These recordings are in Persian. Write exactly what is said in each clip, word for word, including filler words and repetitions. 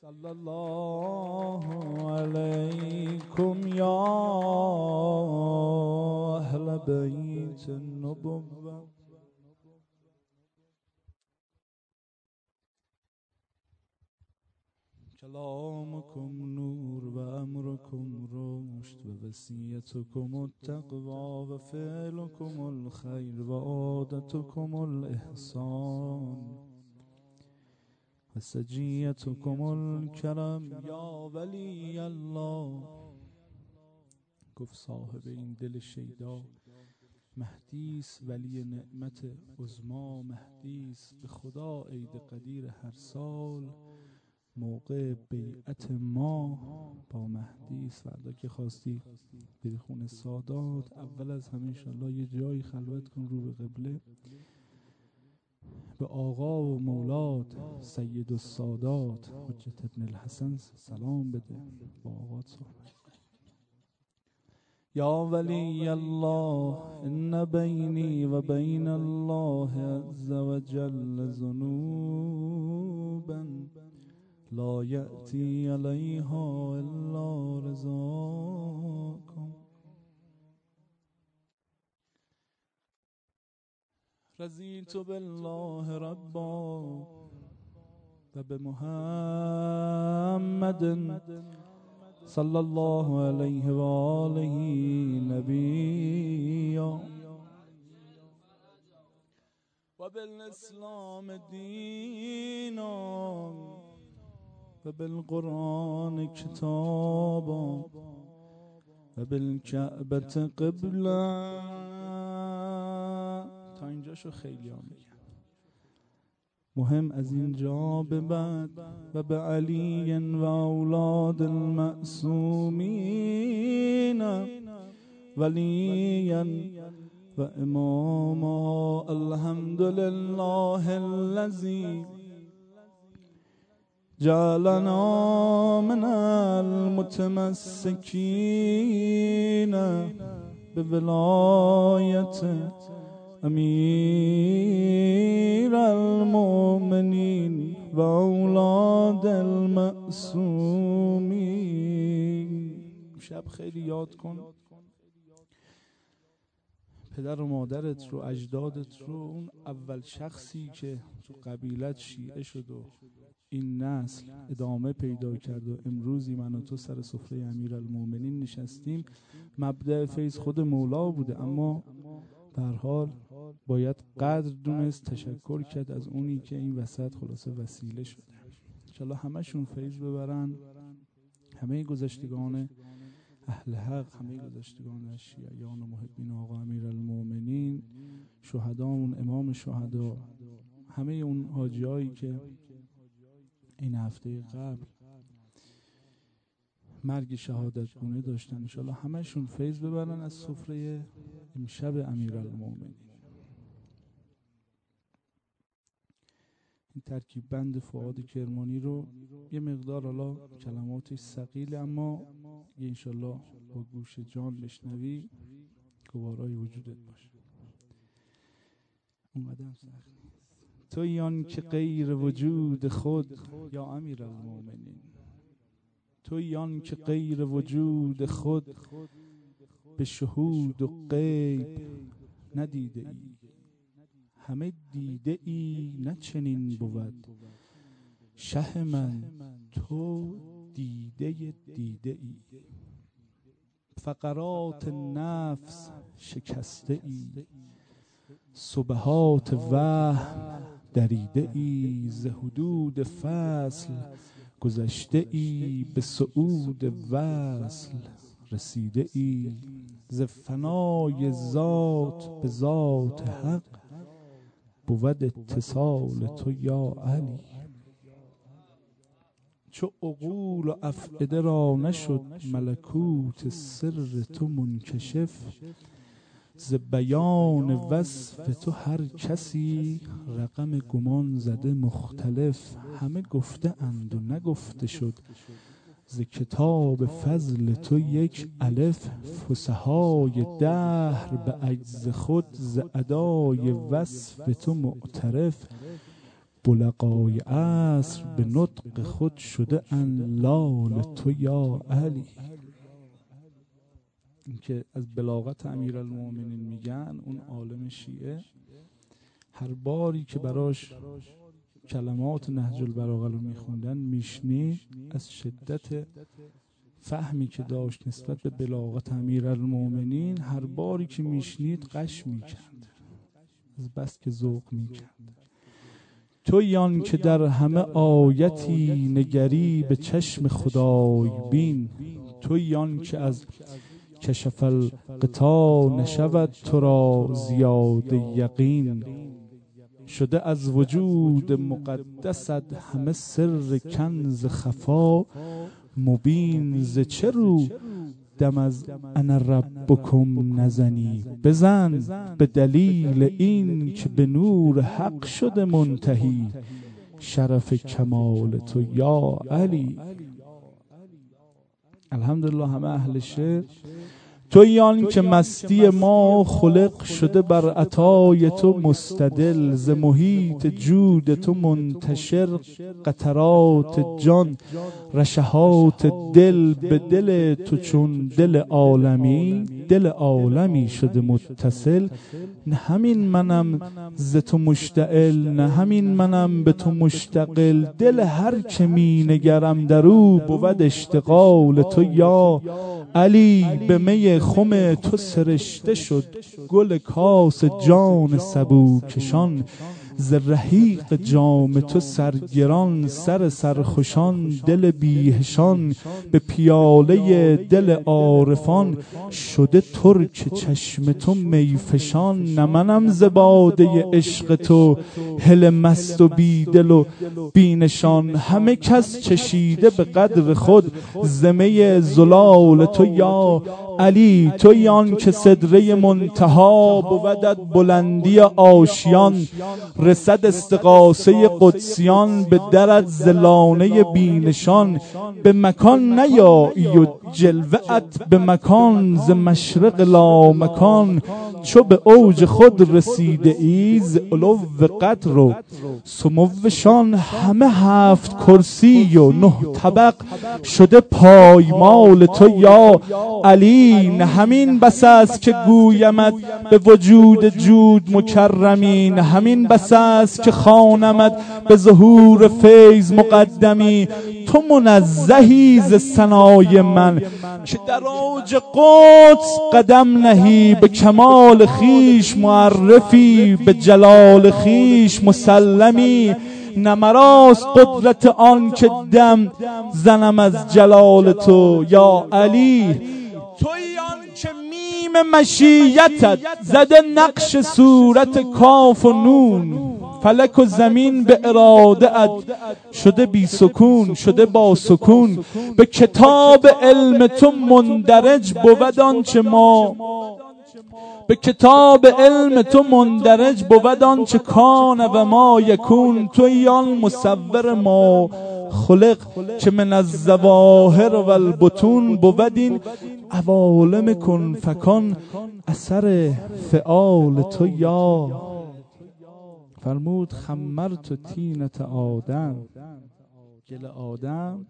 صلی الله علیکم یا اهل بیت النبوة. کلامکم نور و امرکم رشد و وصیتکم التقوی و فعلکم الخیر و عادتکم الاحسان و سجیتکم الکرم یا ولی الله. گفت صاحب این دل شیدا مهدیس، ولی نعمت عظما مهدیس، به خدا عید قدیر هر سال موقع بیعت ما با مهدیس. فردا که خواستی بری خونه سادات، اول از همه انشالله یه جایی خلوت کن رو به قبله، به آقا و مولاد سید السادات حجت ابن الحسن سلام بده، با آقا صحبت. یا ولی الله ان بینی و بین الله عز و جل ذنوبا لا یأتی علیها الا رضاکم. رضیت بالله ربا و بمحمد صلی الله علیه و آله نبیا و بالاسلام دینا و بالقرآن کتابا و بالکعبة قبلا. تا اینجاشو خیلی ها میگن، مهم از اینجا به بعد و به علی و اولاد المعصومین ولیا و اماما. الحمدلله الذی جعلنا من المتمسکین بولایت امیر المؤمنین و اولاد المعصومین. شب خیلی یاد کن پدر و مادرت رو، اجدادت رو، اون اول شخصی که تو قبیلت شیعه شد و این نسل ادامه پیدا کرد و امروزی من و تو سر سفره امیر المؤمنین نشستیم. مبدأ فیض خود مولا بوده، اما به هر حال باید قدر دونست، تشکر کرد از اونی که این وسط خلاصه وسیله شده. انشالله همشون فیض ببرن، همه گذشتگان اهل حق، همه گذشتگان از شیعیان و محبین آقا امیر المؤمنین، شهدامون، امام شهدا، همه اون حاجیایی که این هفته قبل مرگ شهادت گونه داشتن، انشالله همشون فیض ببرن از سفره امشب امیر المؤمنین. این ترکیب بند فؤاد کرمانی رو یه مقدار حالا کلماتش ثقیله، اما یه انشالله با گوش جان بشنوی گوارای وجودت باشه. اونقدر سخت نیست. تویی آن که غیر وجود خود یا امیر المؤمنین، تویی آن که غیر وجود خود به شهود و غیب ندیده ای، همه دیده ای نه چنین بود. شه من تو دیده دیده ای، فقرات نفس شکسته ای، سبحات وهم دریده ای، ز حدود فصل گذشته ای، به صعود وصل رسیده ای، ز فنای ذات به ذات حق بود اتصال تو یا علی. چو عقول و افئده را نشد ملکوت سر تو منکشف، ز بیان وصف تو هر کسی رقم گمان زده مختلف. همه گفته اند و نگفته شد ز کتاب فضل تو یک الف، فصحای دهر به عجز خود ز ادای وصف تو معترف. بلغای عصر به نطق خود شده انلال تو یا علی. این که از بلاغت امیرالمومنین میگن، اون عالم شیعه هر باری که براش کلمات نهج البلاغه رو میخوندن میشنید، از شدت فهمی که داشت نسبت به بلاغت امیرالمومنین، هر باری که میشنید قش میکرد، از بس که ذوق میکرد. تویان که در همه آیتی نگری به چشم خدای بین، تویان که از کشف الغطا نشود تو را زیاده یقین، شده از وجود مقدست همه سر کنز خفا مبین. ز چه رو دم از انا ربکم نزنی، بزن به دلیل این که به نور حق شده منتهی شرف کمال تو یا علی. الحمدلله همه اهل شعر. تویان که مستی ما خلق شده بر عطای تو مستدل، ز محیط جود تو منتشر قطرات جان رشحات دل. به دل تو چون دل عالمی، دل عالمی شده متصل. نه همین منم ز تو مشتعل، نه همین منم به تو مشتغل. دل هر که می نگرم در او بود اشتغال تو یا علی. به می خم تو سرشته شد گل کاس جان سبو کشان، ز رحیق جام تو سرگران سر سرخوشان دل بیهشان. به پیاله دل عارفان شده ترک چشم تو میفشان. نه منم ز باده عشق تو هل مست و بیدل و بینشان. همه کس چشیده به قدر خود زمه زلال تو یا علی. توی آن که صدره منتها بودت بلندی آشیان، رسد استغاثه قدسیان به درت زلانه بینشان. به مکان نیایی و جلوه‌ات به مکان، ز مشرق لا مکان. چو به اوج خود رسیده ای ز علو قدر و سموشان. همه هفت کرسی و نه طبق شده پایمال تو یا علی. نه همین بس است که گویمت به وجود جود مکرمین، همین بس است که خوانمت به ظهور فیض مقدمی. تو منزهی ز ثنای من که در اوج قدس قدم نهی. به کمال خیش معرفی به جلال خیش مسلمی. نه مراست قدرت آن که دم زنم از جلال تو یا علی. توی آن که میم مشیتت زده نقش صورت کاف و نون، فلک و زمین به اراده ات شده بی سکون شده با سکون. به کتاب علم تو مندرج بود آنچه ما به کتاب علم تو مندرج بود آنچه کان و ما یکون. توی آن مصور ما خلق که من از ظواهر و البطون بود این عوالم کن فکان اثر فعال تو یا. فرمود خمرت طینت آدم، گل آدم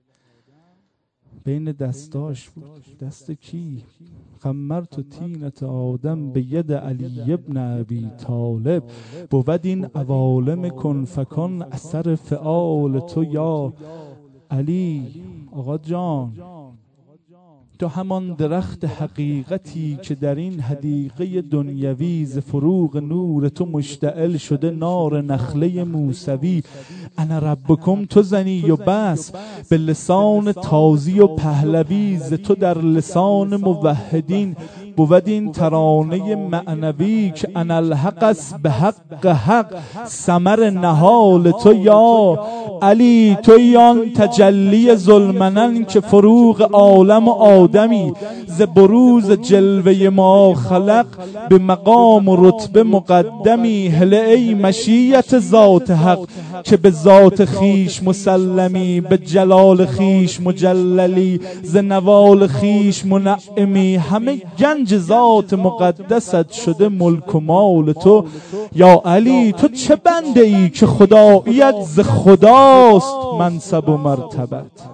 بین دستاش بود. دست کی؟ خمرت طینت آدم به ید علی ابن ابی طالب. بود این عوالم کن فکان اثر فعال تو یا علی. آقا جان، تو همان درخت حقیقتی که در این حدیقه دنیوی ز فروغ نور تو مشتعل شده نار نخله موسوی. انا ربکم تو زنی و بس به لسان تازی و پهلوی. ز تو در لسان موحدین بود این ترانه معنوی که انا الحق است به حق حق ثمر نهال تو یا علی. توی آن تجلی ذوالمنن که فروغ عالم و آدمی. ز بروز جلوه ما خلق به مقام و رتبه مقدمی. هله ای مشیت ذات حق که به ذات خیش مسلمی. به جلال خیش مجللی ز نوال خیش منعمی. همه گنج گنج ذات مقدست شده ملک و مال تو. یا علی تو چه بنده ای که خداییت ز خداست منصب و مرتبت.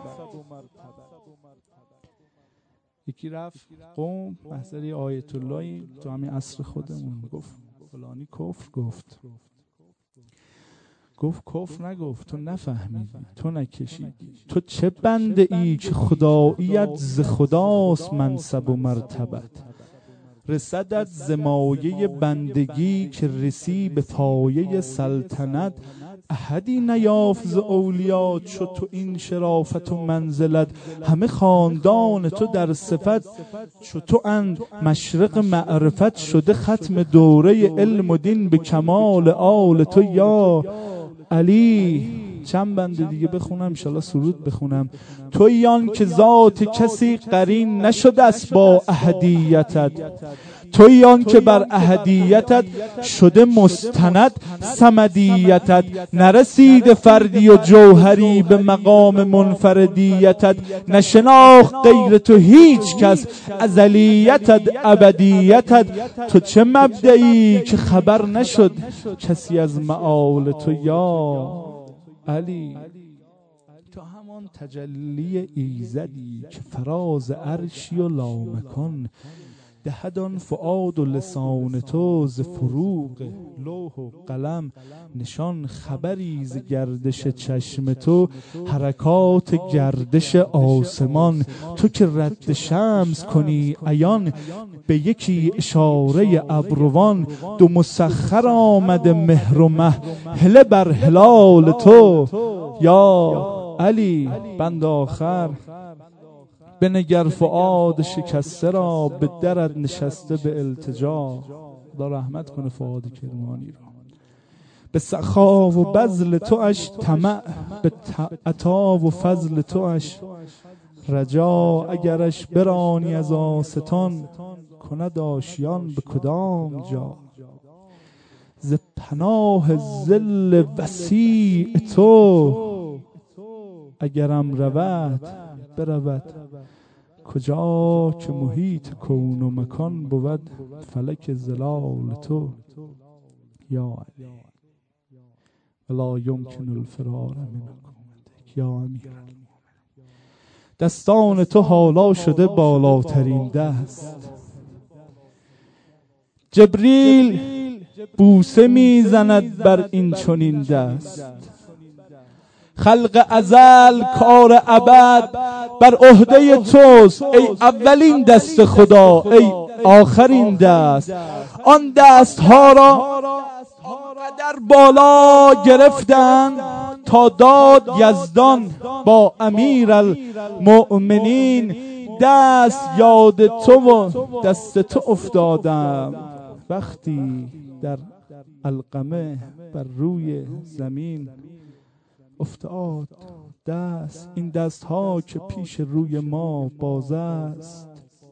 یکی رفت قوم محضر آیت اللهی تو همین عصر خودمون، گفت فلانی کفر گفت. گفت کفر نگفت، تو نفهمیدی، تو نکشیدی. تو چه بنده ای که خداییت ز خداست منصب و مرتبت. رسدت ز مایه بندگی که رسی به پایه سلطنت. احدی نیافت ز اولیا چو تو این شرافت و منزلت. همه خاندان تو در صفت چو تو اند مشرق معرفت. شده ختم دوره علم و دین به کمال آل تو. یا علی چند بنده دیگه بخونم انشالله سرود بخونم. تویی آن که ذات کسی قرین نشده است با احدیتت. تویی آن که بر احدیتت شده مستند صمدیتت. نرسید فردی و جوهری به مقام منفردیتت. نشناخت غیر تو هیچ کس ازلیتت ابدیتت. تو چه مبدئی که خبر نشد کسی از معال تو. یا علی تو همان تجلی ایزدی که فراز عرشی و لامکان. دهد آن فؤاد و لسان تو ز فروغ لوح و قلم نشان. خبری ز گردش چشم تو حرکات گردش آسمان. تو که رد شمس کنی عیان به یکی اشاره ابروان. دو مسخر آمده مهر و مه هله بر هلال تو. یا علی بند آخر بنگر فؤاد شکسته را به درت نشسته به التجا. خدا رحمت کنه فؤاد کرمانی را. به سخا و بذل تو اش طمع به عطا و فضل تو اش رجا. اگرش برانی از آستان کند آشیان به کدام جا. ز پناه ظل وسیع تو اگرم رود برود. کجا که محیط کون و مکان بود فلک ظلال تو. یا علی ولا یمکن الفرار منک یا امیر. دستان تو حالا شده بالاترین دست. جبریل بوسه میزند بر این چنین دست. خلق ازل کار ابد بر عهده توست ای اولین دست خدا ای آخرین دست. آن دست ها را در بالا گرفتن تا داد یزدان با امیر المؤمنین. دست یاد تو و دست تو افتادم وقتی در علقمه بر روی زمین افتاد دست. این دست ها که پیش روی ما باز است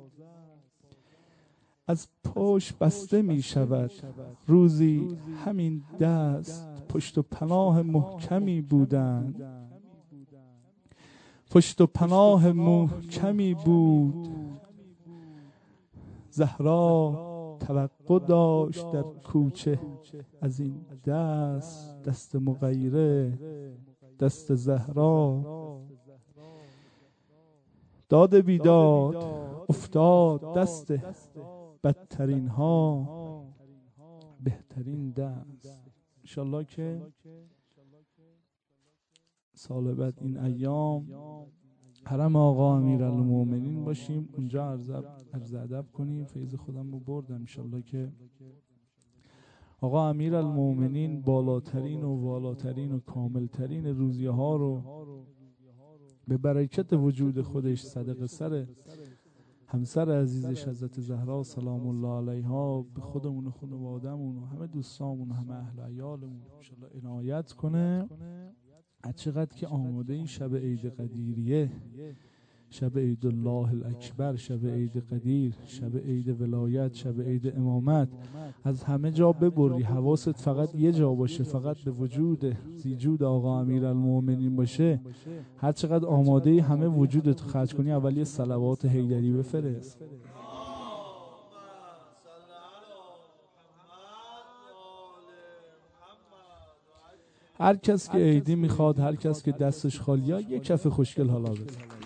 از پشت بسته می شود. روزی همین دست پشت و پناه محکمی بودند. پشت و پناه محکمی بود. زهرا توقع داشت در کوچه از این دست. دست مغیره دست زهرا. داد بیداد افتاد دست بدترین ها بهترین دست. انشالله که سال بعد این ایام حرم آقا امیرالمومنین باشیم، اونجا عرض ادب کنیم، فیض خودم رو بردم. انشالله که آقا امیرالمومنین بالاترین و والاترین و کاملترین روزیه ها رو به برکت وجود خودش صدق سر همسر عزیزش حضرت زهرا سلام الله علیها به خودمون و خانواده‌مون و همه دوستامون و همه اهل عیالمون انشالله عنایت کنه. چقدر که آماده این شب عید قدیریه، شب عید الله الاکبر، شب عید قدیر، شب عید ولایت، شب عید امامت، از همه جا ببری، حواست فقط یه جا باشه، فقط به وجود زیجود آقا امیرالمومنین باشه. هر چقدر آماده همه وجودت خرج کنی، اولی صلوات حیدری بفرست. هر کس که عیدی میخواد، هر کس که دستش خالیه، یک کف خوشگل حالا بزن.